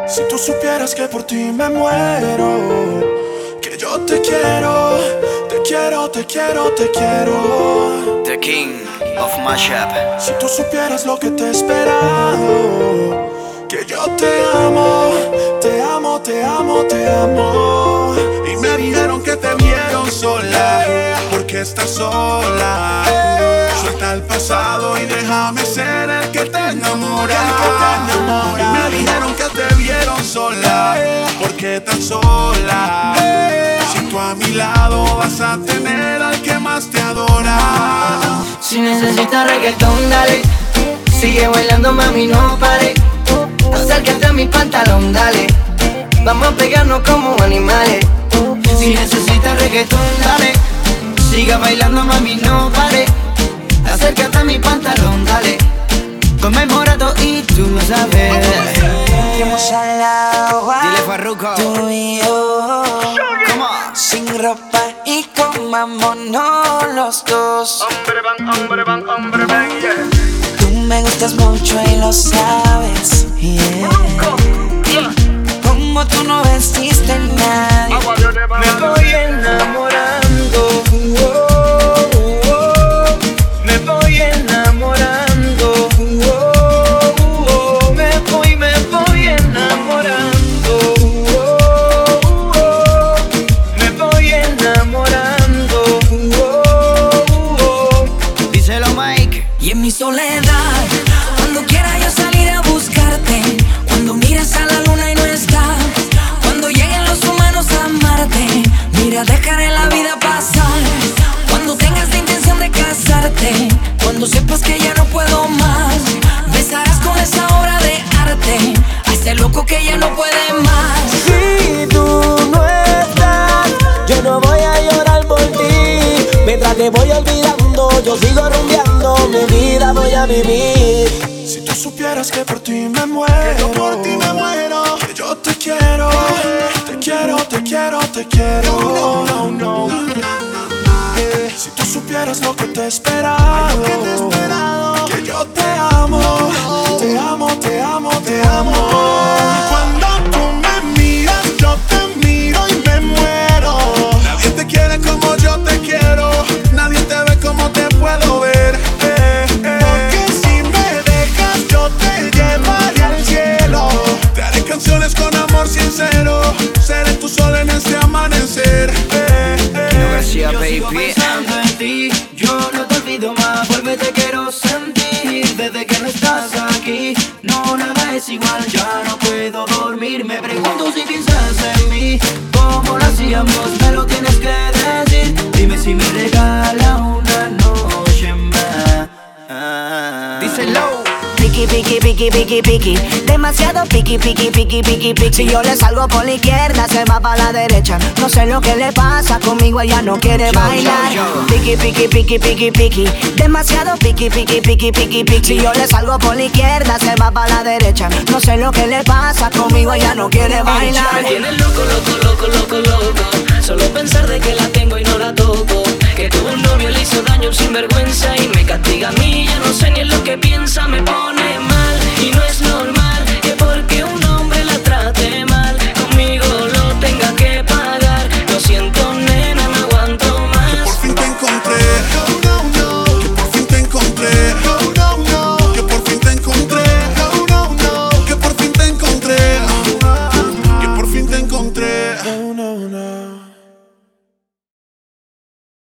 Si tú supieras que por ti me muero, que yo te quiero, te quiero, te quiero, te quiero. The King of Mashup. Si tú supieras lo que te he esperado, que yo te amo, te amo, te amo, te amo. Y me dijeron que te vieron sola, porque estás sola. Suelta el pasado y déjame ser el que te enamora. Y me dijeron que te vieron sola, porque estás sola. Si tú a mi lado vas a tener al que más te adora. Si necesitas reggaetón, dale. Sigue bailando, mami, no pare. Acércate a mi pantalón, dale. Vamos a pegarnos como animales. Si necesitas reggaetón, dale. Siga bailando, mami, no pare. Acércate a mi pantalón, dale. Conmemorado y tú lo sabes. Vamos al agua, Dile Farruko. tú y yo, sin ropa y comámonos los dos. Hombre van, yeah. Tú me gustas mucho y lo sabes, yeah. Como tú no vestiste nadie. Me voy enamorando, me voy enamorando, me voy enamorando, me voy enamorando. Díselo, Mike. Y en mi soledad, cuando quiera yo salir a buscarte, cuando miras a la luna y no está, cuando lleguen los humanos a amarte, mira, dejaré la vida pasar. Cuando tengas la intención de casarte, cuando sepas que ya no puedo más, besarás con esa obra de arte a ese loco que ya no puede más. Si tú no estás, yo no voy a llorar por ti. Mientras te voy olvidando, yo sigo rumbeando, mi vida voy a vivir. Si tú supieras que por ti me muero, que yo por ti me muero, que yo te quiero, te quiero, te quiero, te quiero. No. Si tú supieras lo que te he esperado, que yo te amo, te amo, te amo, te amo. Cuando tú me miras, yo te miro y me muero. Nadie te quiere como yo te quiero, nadie te ve como te puedo ver. Porque si me dejas, yo te llevaré al cielo. Te haré canciones con amor sincero, seré tu sol en este amanecer. García, Yo sigo baby. pensando en ti, yo no te olvido más, vuelve, te quiero sentir. Desde que no estás aquí, no, nada es igual, ya no puedo dormir. Me pregunto si piensas en mí, como lo hacíamos, me lo tienes que decir. Dime si me regala una noche más. Díselo. Piqui, piqui, piqui, piqui, piqui. Demasiado piqui, piqui, piqui, piqui, piqui. Si yo le salgo por la izquierda, se va para la derecha. No sé lo que le pasa, conmigo ella no quiere bailar. Piqui, piqui, piqui, piqui, piqui. Demasiado piqui, piqui, piqui, piqui, piqui. Si yo le salgo por la izquierda, se va para la derecha. No sé lo que le pasa, conmigo ella no quiere bailar. Me tiene loco, loco, loco, loco, loco. Solo pensar de que la tengo y no la toco. Que tuvo un novio, le hizo daño, un sinvergüenza y me castiga a mí. Ya no sé ni en lo que piensa, me pone mal. Y no es normal que porque un hombre la trate mal, conmigo lo tenga que pagar. Lo siento, nena, no aguanto más. Que por fin te encontré, que por fin te encontré, que por fin te encontré, que por fin te encontré, que por fin te encontré.